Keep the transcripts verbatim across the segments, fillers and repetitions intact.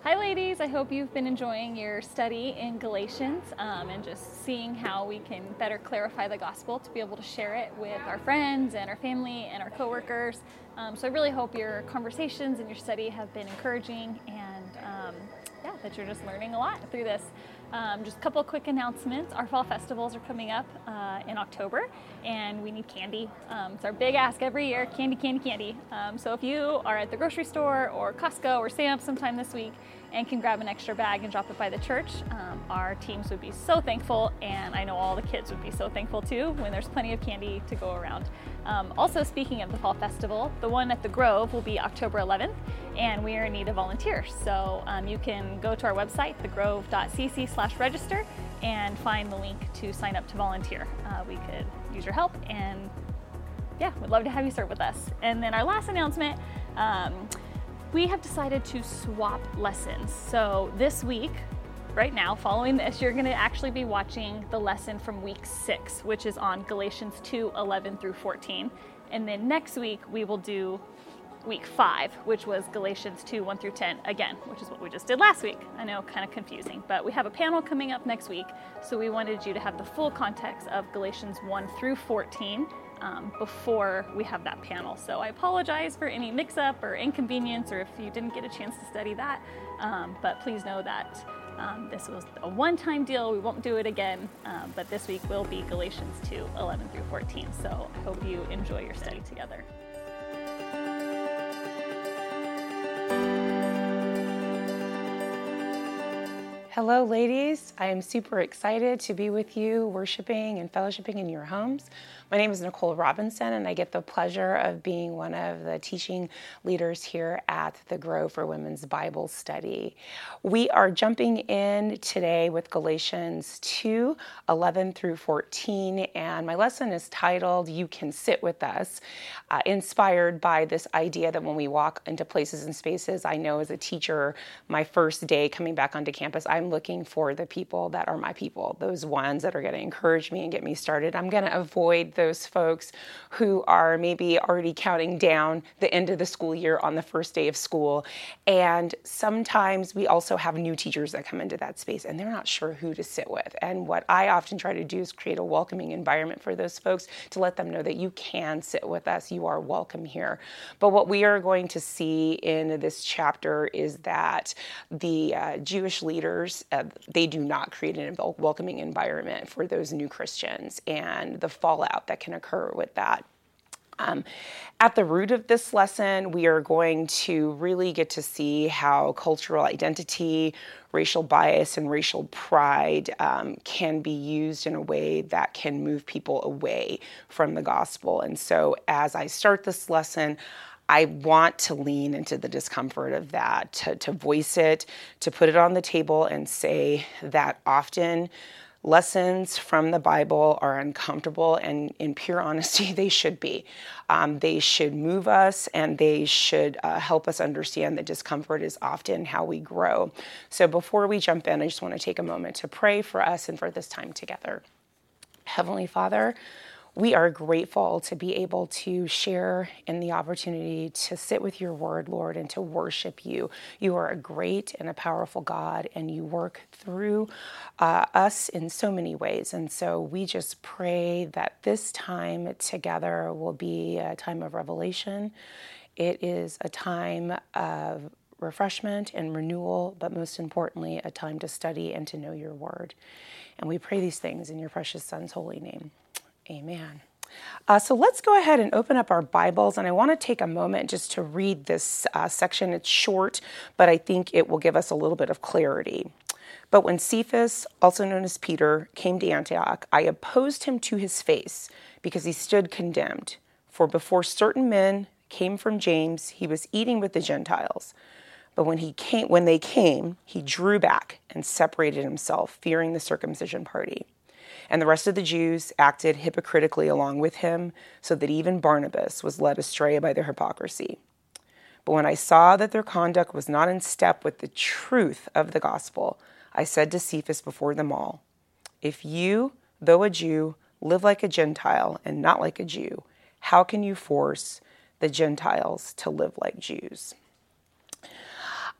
Hi ladies, I hope you've been enjoying your study in Galatians um, and just seeing how we can better clarify the gospel to be able to share it with our friends and our family and our coworkers. Um, so I really hope your conversations and your study have been encouraging and um, yeah, that you're just learning a lot through this. Um, just a couple of quick announcements. Our fall festivals are coming up uh, in October, and we need candy. Um, it's our big ask every year, candy, candy, candy. Um, so if you are at the grocery store or Costco or Sam's sometime this week and can grab an extra bag and drop it by the church, um, our teams would be so thankful, and I know all the kids would be so thankful too when there's plenty of candy to go around. Um, also, speaking of the fall festival, the one at the Grove will be October eleventh, and we are in need of volunteers. So um, you can go to our website, the grove dot c c slash register, and find the link to sign up to volunteer. Uh, we could use your help, and yeah, we'd love to have you serve with us. And then our last announcement, um, we have decided to swap lessons. So this week, right now, following this, you're going to actually be watching the lesson from week six, which is on Galatians two, eleven through fourteen. And then next week, we will do week five, which was Galatians two, one through ten, again, which is what we just did last week. I know, kind of confusing, but we have a panel coming up next week, so we wanted you to have the full context of Galatians one through fourteen um, before we have that panel. So I apologize for any mix-up or inconvenience, or if you didn't get a chance to study that, um, but please know that um, this was a one-time deal. We won't do it again, um, but this week will be Galatians two, eleven through fourteen. So I hope you enjoy your study together. Hello, ladies. I am super excited to be with you, worshiping and fellowshipping in your homes. My name is Nicole Robinson, and I get the pleasure of being one of the teaching leaders here at the Grove for Women's Bible Study. We are jumping in today with Galatians two, eleven through fourteen, and my lesson is titled, You Can Sit With Us, uh, inspired by this idea that when we walk into places and spaces, I know as a teacher, my first day coming back onto campus, I'm looking for the people that are my people, those ones that are going to encourage me and get me started. I'm going to avoid those folks who are maybe already counting down the end of the school year on the first day of school. And sometimes we also have new teachers that come into that space and they're not sure who to sit with. And what I often try to do is create a welcoming environment for those folks to let them know that you can sit with us, you are welcome here. But what we are going to see in this chapter is that the uh, Jewish leaders, Uh, they do not create an welcoming environment for those new Christians and the fallout that can occur with that. Um, at the root of this lesson, we are going to really get to see how cultural identity, racial bias, and racial pride um, can be used in a way that can move people away from the gospel. And so as I start this lesson, I want to lean into the discomfort of that, to, to voice it, to put it on the table and say that often lessons from the Bible are uncomfortable, and in pure honesty, they should be. Um, they should move us, and they should uh, help us understand that discomfort is often how we grow. So before we jump in, I just want to take a moment to pray for us and for this time together. Heavenly Father, we are grateful to be able to share in the opportunity to sit with your word, Lord, and to worship you. You are a great and a powerful God, and you work through uh, us in so many ways. And so we just pray that this time together will be a time of revelation. It is a time of refreshment and renewal, but most importantly, a time to study and to know your word. And we pray these things in your precious Son's holy name. Amen. Uh, so let's go ahead and open up our Bibles, and I want to take a moment just to read this uh, section. It's short, but I think it will give us a little bit of clarity. But when Cephas, also known as Peter, came to Antioch, I opposed him to his face because he stood condemned. For before certain men came from James, he was eating with the Gentiles. But when he came, when they came, he drew back and separated himself, fearing the circumcision party. And the rest of the Jews acted hypocritically along with him, so that even Barnabas was led astray by their hypocrisy. But when I saw that their conduct was not in step with the truth of the gospel, I said to Cephas before them all, if you, though a Jew, live like a Gentile and not like a Jew, how can you force the Gentiles to live like Jews?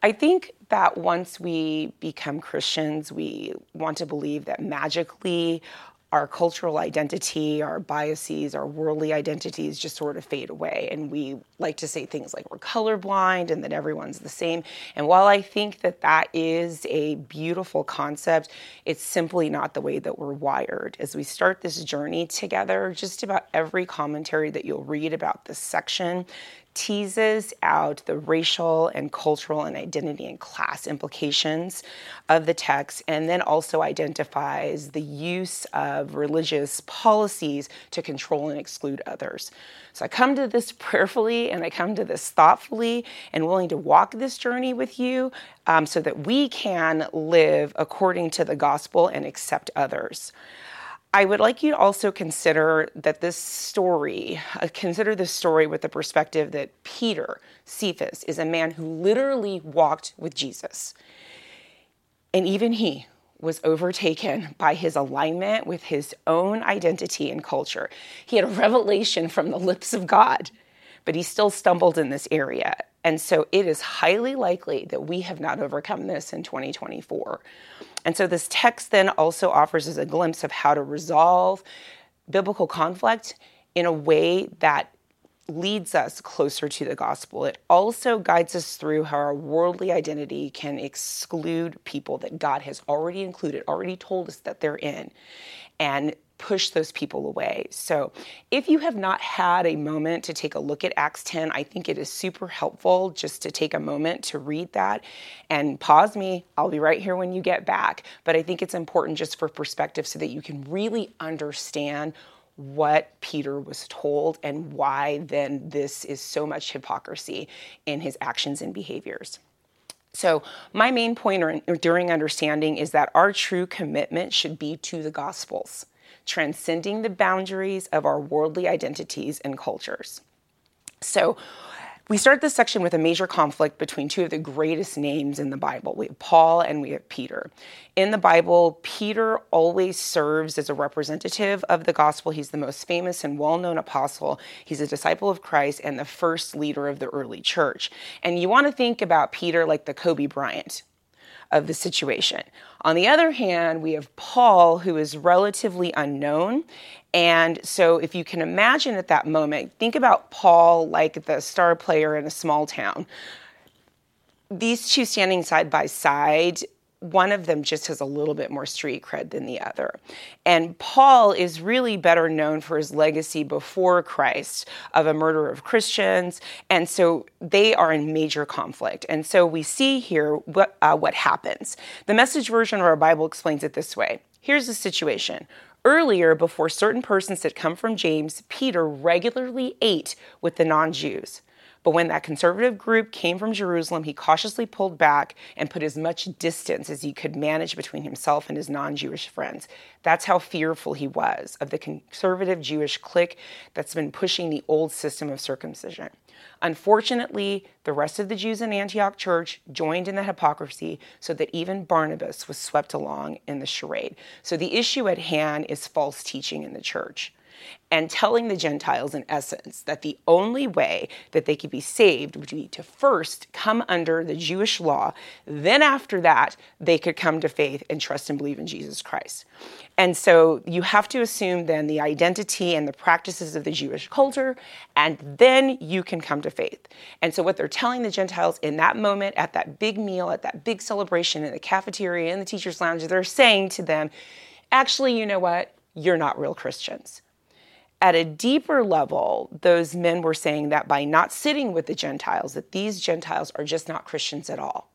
I think that once we become Christians, we want to believe that magically our cultural identity, our biases, our worldly identities just sort of fade away. And we like to say things like we're colorblind and that everyone's the same. And while I think that that is a beautiful concept, it's simply not the way that we're wired. As we start this journey together, just about every commentary that you'll read about this section teases out the racial and cultural and identity and class implications of the text, and then also identifies the use of religious policies to control and exclude others. So I come to this prayerfully, and I come to this thoughtfully and willing to walk this journey with you um, so that we can live according to the gospel and accept others. I would like you to also consider that this story, uh, consider this story with the perspective that Peter, Cephas, is a man who literally walked with Jesus. And even he was overtaken by his alignment with his own identity and culture. He had a revelation from the lips of God, but he still stumbled in this area. And so it is highly likely that we have not overcome this in twenty twenty-four. And so this text then also offers us a glimpse of how to resolve biblical conflict in a way that leads us closer to the gospel. It also guides us through how our worldly identity can exclude people that God has already included, already told us that they're in, and push those people away. So if you have not had a moment to take a look at Acts ten, I think it is super helpful just to take a moment to read that and pause me. I'll be right here when you get back. But I think it's important just for perspective so that you can really understand what Peter was told and why then this is so much hypocrisy in his actions and behaviors. So my main point or enduring understanding is that our true commitment should be to the Gospels, transcending the boundaries of our worldly identities and cultures. So we start this section with a major conflict between two of the greatest names in the Bible. We have Paul and we have Peter. In the Bible, Peter always serves as a representative of the gospel. He's the most famous and well-known apostle. He's a disciple of Christ and the first leader of the early church. And you want to think about Peter like the Kobe Bryant of the situation. On the other hand, we have Paul, who is relatively unknown. And so if you can imagine at that moment, think about Paul like the star player in a small town. These two standing side by side, one of them just has a little bit more street cred than the other. And Paul is really better known for his legacy before Christ of a murder of Christians. And so they are in major conflict. And so we see here what, uh, what happens. The Message version of our Bible explains it this way. Here's the situation. Earlier, before certain persons had come from James, Peter regularly ate with the non-Jews. But when that conservative group came from Jerusalem, he cautiously pulled back and put as much distance as he could manage between himself and his non-Jewish friends. That's how fearful he was of the conservative Jewish clique that's been pushing the old system of circumcision. Unfortunately, the rest of the Jews in Antioch church joined in the hypocrisy so that even Barnabas was swept along in the charade. So the issue at hand is false teaching in the church, and telling the Gentiles, in essence, that the only way that they could be saved would be to first come under the Jewish law. Then after that, they could come to faith and trust and believe in Jesus Christ. And so you have to assume then the identity and the practices of the Jewish culture, and then you can come to faith. And so what they're telling the Gentiles in that moment, at that big meal, at that big celebration in the cafeteria, in the teacher's lounge, they're saying to them, actually, you know what? You're not real Christians. At a deeper level, those men were saying that by not sitting with the Gentiles, that these Gentiles are just not Christians at all.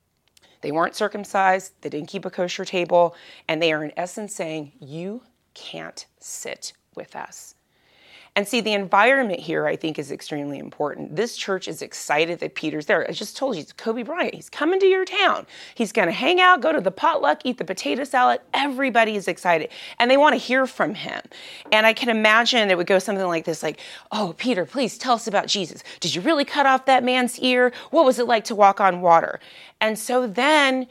They weren't circumcised, they didn't keep a kosher table, and they are in essence saying, you can't sit with us. And see, the environment here, I think, is extremely important. This church is excited that Peter's there. I just told you, it's Kobe Bryant. He's coming to your town. He's going to hang out, go to the potluck, eat the potato salad. Everybody is excited. And they want to hear from him. And I can imagine it would go something like this, like, oh, Peter, please tell us about Jesus. Did you really cut off that man's ear? What was it like to walk on water? And so then,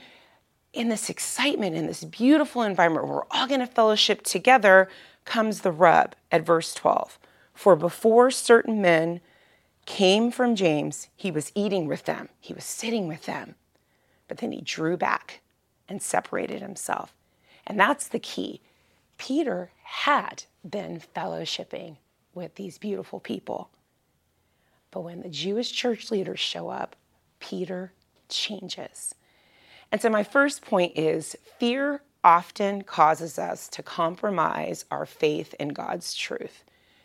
in this excitement, in this beautiful environment where we're all going to fellowship together, comes the rub at verse twelve. For before certain men came from James, he was eating with them. He was sitting with them. but then he drew back and separated himself. And that's the key. Peter had been fellowshipping with these beautiful people. But when the Jewish church leaders show up, Peter changes. And so my first point is fear often causes us to compromise our faith in God's truth.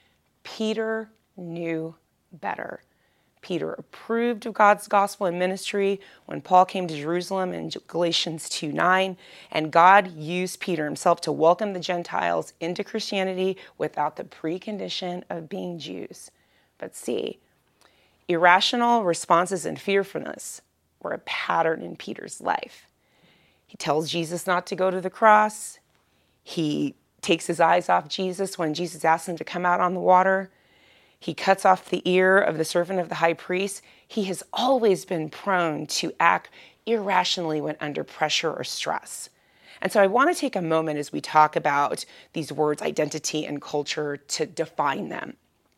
Peter knew better. Peter approved of God's gospel and ministry when Paul came to Jerusalem in Galatians two nine, and God used Peter himself to welcome the Gentiles into Christianity without the precondition of being Jews. But see, irrational responses and fearfulness were a pattern in Peter's life. He tells Jesus not to go to the cross. He takes his eyes off Jesus when Jesus asks him to come out on the water. He cuts off the ear of the servant of the high priest. He has always been prone to act irrationally when under pressure or stress. And so I want to take a moment as we talk about these words, identity and culture, to define them.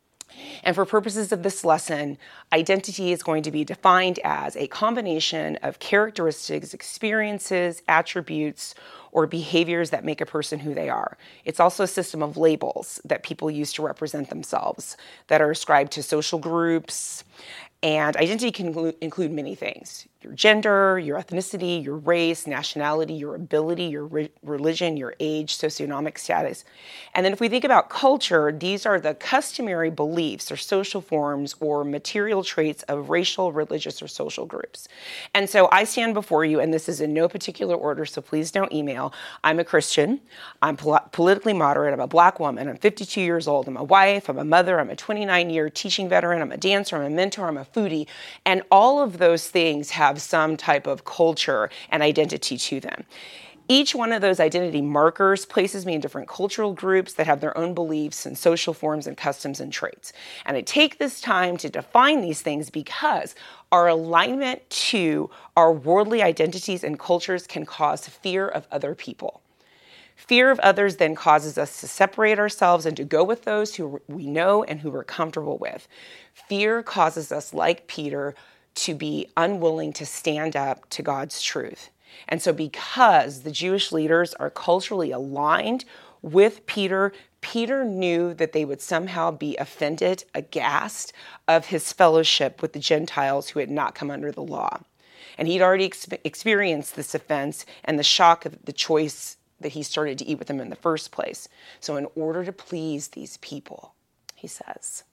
And for purposes of this lesson, identity is going to be defined as a combination of characteristics, experiences, attributes, or behaviors that make a person who they are. It's also a system of labels that people use to represent themselves that are ascribed to social groups. And identity can include many things: your gender, your ethnicity, your race, nationality, your ability, your re- religion, your age, socioeconomic status. And then if we think about culture, these are the customary beliefs or social forms or material traits of racial, religious, or social groups. And so I stand before you, and this is in no particular order, so please don't email. I'm a Christian. I'm pol- politically moderate. I'm a Black woman. I'm fifty-two years old. I'm a wife. I'm a mother. I'm a twenty-nine-year teaching veteran. I'm a dancer. I'm a mentor. I'm a foodie. And all of those things have some type of culture and identity to them. Each one of those identity markers places me in different cultural groups that have their own beliefs and social forms and customs and traits. And I take this time to define these things because our alignment to our worldly identities and cultures can cause fear of other people. Fear of others then causes us to separate ourselves and to go with those who we know and who we're comfortable with. Fear causes us, like Peter, to be unwilling to stand up to God's truth. And so because the Jewish leaders are culturally aligned with Peter, Peter knew that they would somehow be offended, aghast of his fellowship with the Gentiles who had not come under the law. And he'd already ex- experienced this offense and the shock of the choice that he started to eat with them in the first place. So in order to please these people, he says,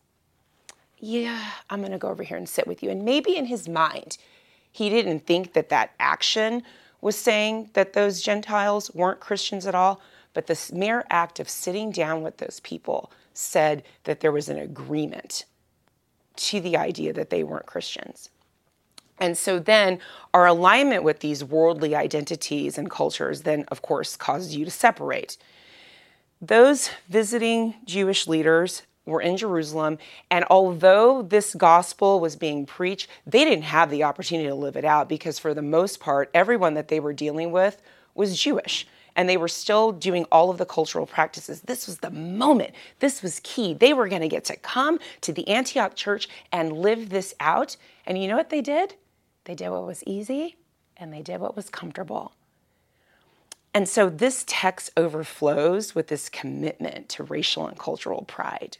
yeah, I'm going to go over here and sit with you. And maybe in his mind, he didn't think that that action was saying that those Gentiles weren't Christians at all, but the mere act of sitting down with those people said that there was an agreement to the idea that they weren't Christians. And so then our alignment with these worldly identities and cultures then, of course, causes you to separate. Those visiting Jewish leaders were in Jerusalem, and although this gospel was being preached, they didn't have the opportunity to live it out because for the most part, everyone that they were dealing with was Jewish. And they were still doing all of the cultural practices. This was the moment. This was key. They were going to get to come to the Antioch church and live this out. And you know what they did? They did what was easy, and they did what was comfortable. And so this text overflows with this commitment to racial and cultural pride.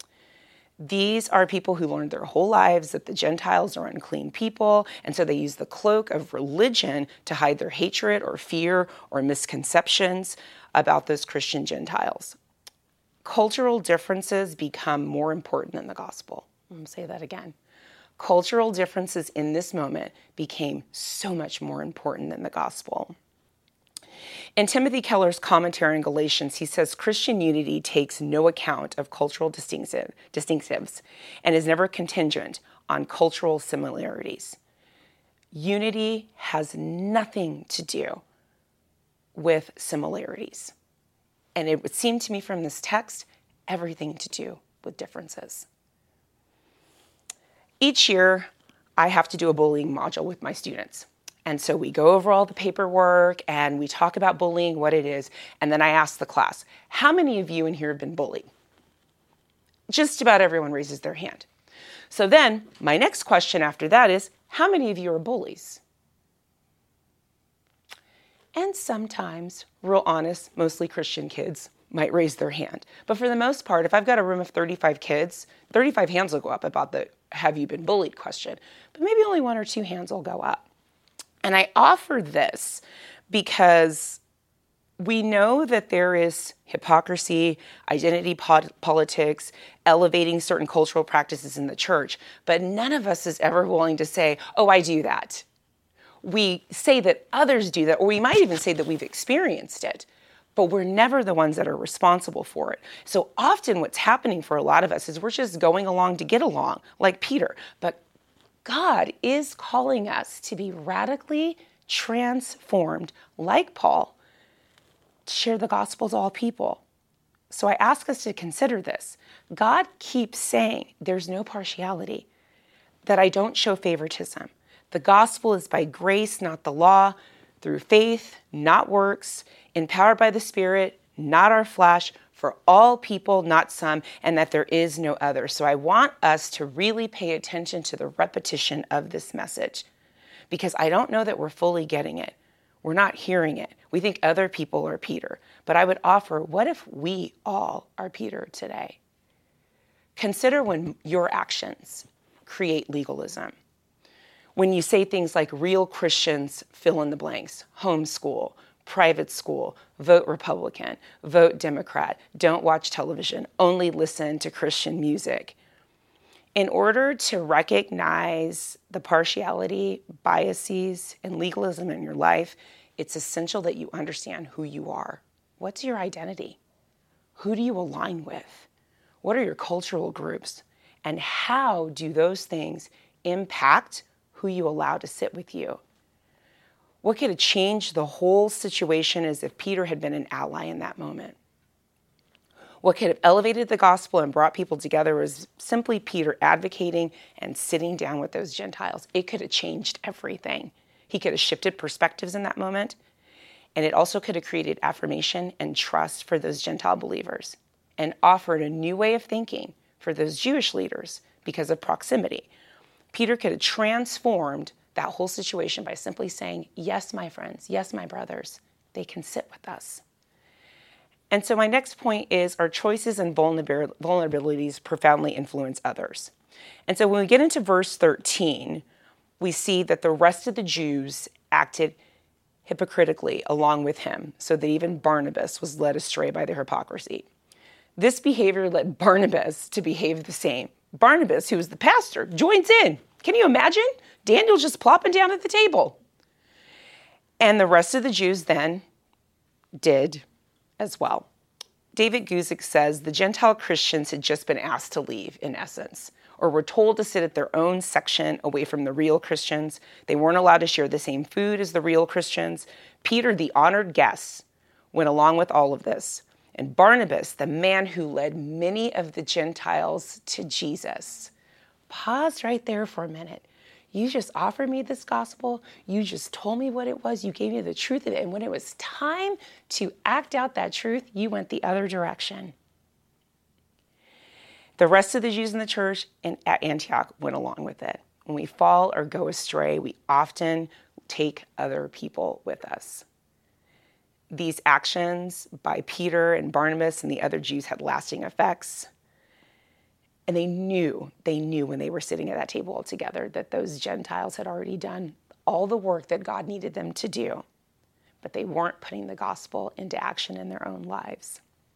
These are people who learned their whole lives that the Gentiles are unclean people, and so they use the cloak of religion to hide their hatred or fear or misconceptions about those Christian Gentiles. Cultural differences become more important than the gospel. I'm going to say that again. Cultural differences in this moment became so much more important than the gospel. In Timothy Keller's commentary on Galatians, he says Christian unity takes no account of cultural distinctive, distinctives and is never contingent on cultural similarities. Unity has nothing to do with similarities. And it would seem to me from this text, everything to do with differences. Each year, I have to do a bullying module with my students. And so we go over all the paperwork and we talk about bullying, what it is. And then I ask the class, how many of you in here have been bullied? Just about everyone raises their hand. So then my next question after that is, how many of you are bullies? And sometimes, real honest, mostly Christian kids might raise their hand. But for the most part, if I've got a room of thirty-five kids, thirty-five hands will go up about the have you been bullied question. But maybe only one or two hands will go up. And I offer this because we know that there is hypocrisy, identity po- politics, elevating certain cultural practices in the church, but none of us is ever willing to say, oh, I do that. We say that others do that, or we might even say that we've experienced it, but we're never the ones that are responsible for it. So often what's happening for a lot of us is we're just going along to get along, like Peter. But God is calling us to be radically transformed, like Paul, to share the gospel to all people. So I ask us to consider this. God keeps saying there's no partiality, that I don't show favoritism. The gospel is by grace, not the law, through faith, not works, empowered by the Spirit, not our flesh, for all people, not some, and that there is no other. So I want us to really pay attention to the repetition of this message, because I don't know that we're fully getting it. We're not hearing it. We think other people are Peter. But I would offer, what if we all are Peter today? Consider when your actions create legalism. When you say things like real Christians fill in the blanks, homeschool, private school, vote Republican, vote Democrat, don't watch television, only listen to Christian music. In order to recognize the partiality, biases, and legalism in your life, it's essential that you understand who you are. What's your identity? Who do you align with? What are your cultural groups? And how do those things impact who you allow to sit with you? What could have changed the whole situation is if Peter had been an ally in that moment. What could have elevated the gospel and brought people together was simply Peter advocating and sitting down with those Gentiles. It could have changed everything. He could have shifted perspectives in that moment. And it also could have created affirmation and trust for those Gentile believers and offered a new way of thinking for those Jewish leaders because of proximity. Peter could have transformed that whole situation by simply saying, yes, my friends, yes, my brothers, they can sit with us. And so my next point is our choices and vulnerabilities profoundly influence others. And so when we get into verse thirteen, we see that the rest of the Jews acted hypocritically along with him, so that even Barnabas was led astray by their hypocrisy. This behavior led Barnabas to behave the same. Barnabas, who was the pastor, joins in. Can you imagine? Daniel just plopping down at the table. And the rest of the Jews then did as well. David Guzik says the Gentile Christians had just been asked to leave, in essence, or were told to sit at their own section away from the real Christians. They weren't allowed to share the same food as the real Christians. Peter, the honored guest, went along with all of this. And Barnabas, the man who led many of the Gentiles to Jesus. Pause right there for a minute. You just offered me this gospel. You just told me what it was. You gave me the truth of it. And when it was time to act out that truth, you went the other direction. The rest of the Jews in the church and at Antioch went along with it. When we fall or go astray, we often take other people with us. These actions by Peter and Barnabas and the other Jews had lasting effects. And they knew, they knew when they were sitting at that table all together that those Gentiles had already done all the work that God needed them to do, but they weren't putting the gospel into action in their own lives.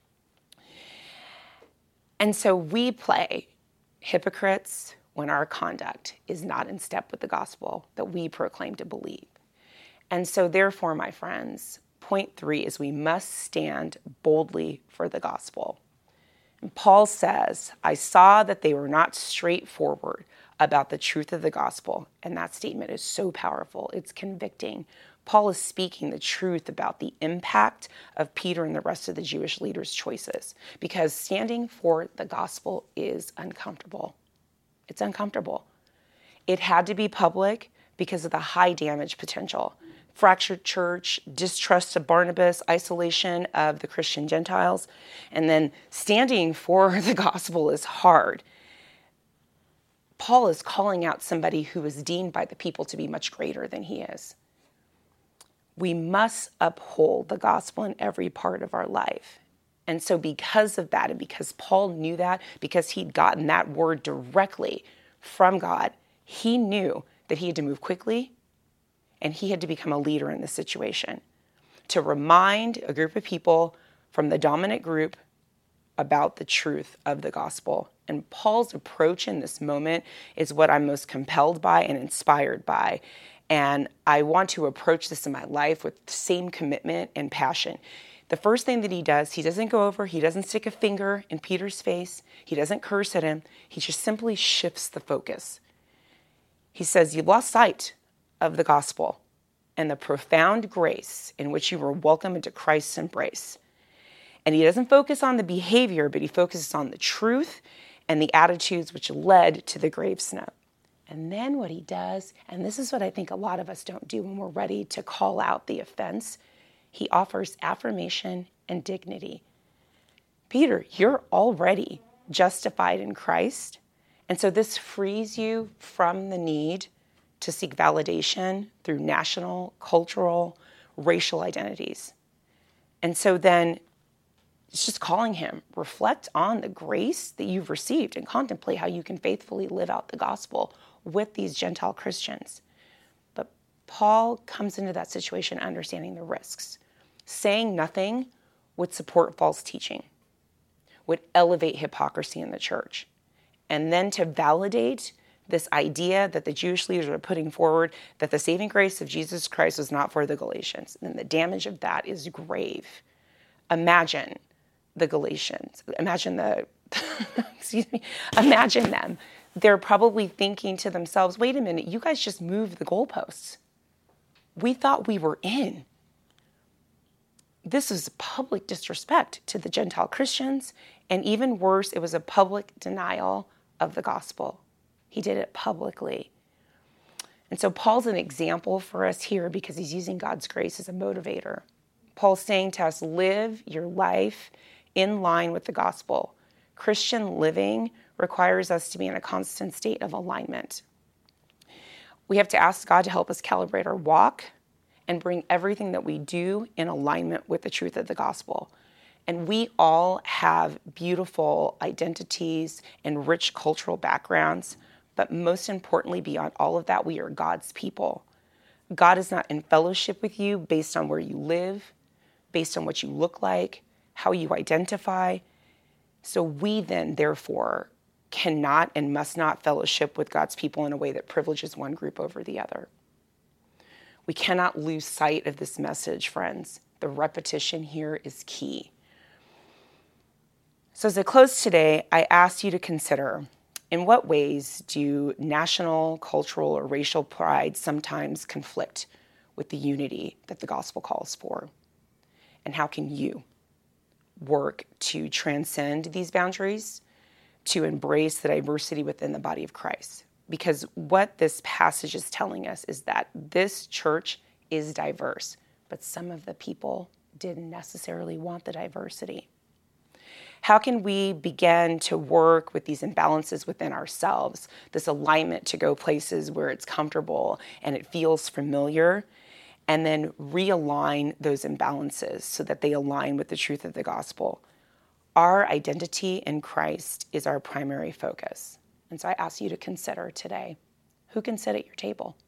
And so we play hypocrites when our conduct is not in step with the gospel that we proclaim to believe. And so therefore, my friends, point three is we must stand boldly for the gospel. And Paul says, I saw that they were not straightforward about the truth of the gospel. And that statement is so powerful. It's convicting. Paul is speaking the truth about the impact of Peter and the rest of the Jewish leaders' choices, because standing for the gospel is uncomfortable. It's uncomfortable. It had to be public because of the high damage potential. Fractured church, distrust of Barnabas, isolation of the Christian Gentiles, and then standing for the gospel is hard. Paul is calling out somebody who is deemed by the people to be much greater than he is. we must uphold the gospel in every part of our life. And so because of that, and because Paul knew that, because he'd gotten that word directly from God, he knew that he had to move quickly and he had to become a leader in the situation to remind a group of people from the dominant group about the truth of the gospel. And Paul's approach in this moment is what I'm most compelled by and inspired by. And I want to approach this in my life with the same commitment and passion. The first thing that he does, he doesn't go over, he doesn't stick a finger in Peter's face, he doesn't curse at him, he just simply shifts the focus. He says, "You lost sight of the gospel and the profound grace in which you were welcomed into Christ's embrace." And he doesn't focus on the behavior, but he focuses on the truth and the attitudes which led to the grave snub. And then what he does, and this is what I think a lot of us don't do when we're ready to call out the offense, he offers affirmation and dignity. Peter, you're already justified in Christ. And so this frees you from the need to seek validation through national, cultural, racial identities. And so then it's just calling him, reflect on the grace that you've received and contemplate how you can faithfully live out the gospel with these Gentile Christians. But Paul comes into that situation understanding the risks. Saying nothing would support false teaching, would elevate hypocrisy in the church. And then to validate this idea that the Jewish leaders are putting forward that the saving grace of Jesus Christ was not for the Galatians, and the damage of that is grave. Imagine the Galatians, imagine the, excuse me, imagine them. They're probably thinking to themselves, wait a minute, you guys just moved the goalposts. We thought we were in. This is public disrespect to the Gentile Christians, and even worse, it was a public denial of the gospel. He did it publicly. And so Paul's an example for us here because he's using God's grace as a motivator. Paul's saying to us, live your life in line with the gospel. Christian living requires us to be in a constant state of alignment. We have to ask God to help us calibrate our walk and bring everything that we do in alignment with the truth of the gospel. And we all have beautiful identities and rich cultural backgrounds, but most importantly, beyond all of that, we are God's people. God is not in fellowship with you based on where you live, based on what you look like, how you identify. So we then, therefore, cannot and must not fellowship with God's people in a way that privileges one group over the other. We cannot lose sight of this message, friends. The repetition here is key. So as I close today, I ask you to consider, in what ways do national, cultural, or racial pride sometimes conflict with the unity that the gospel calls for? And how can you work to transcend these boundaries, to embrace the diversity within the body of Christ? Because what this passage is telling us is that this church is diverse, but some of the people didn't necessarily want the diversity. How can we begin to work with these imbalances within ourselves, this alignment to go places where it's comfortable and it feels familiar, and then realign those imbalances so that they align with the truth of the gospel? Our identity in Christ is our primary focus. And so I ask you to consider today, who can sit at your table?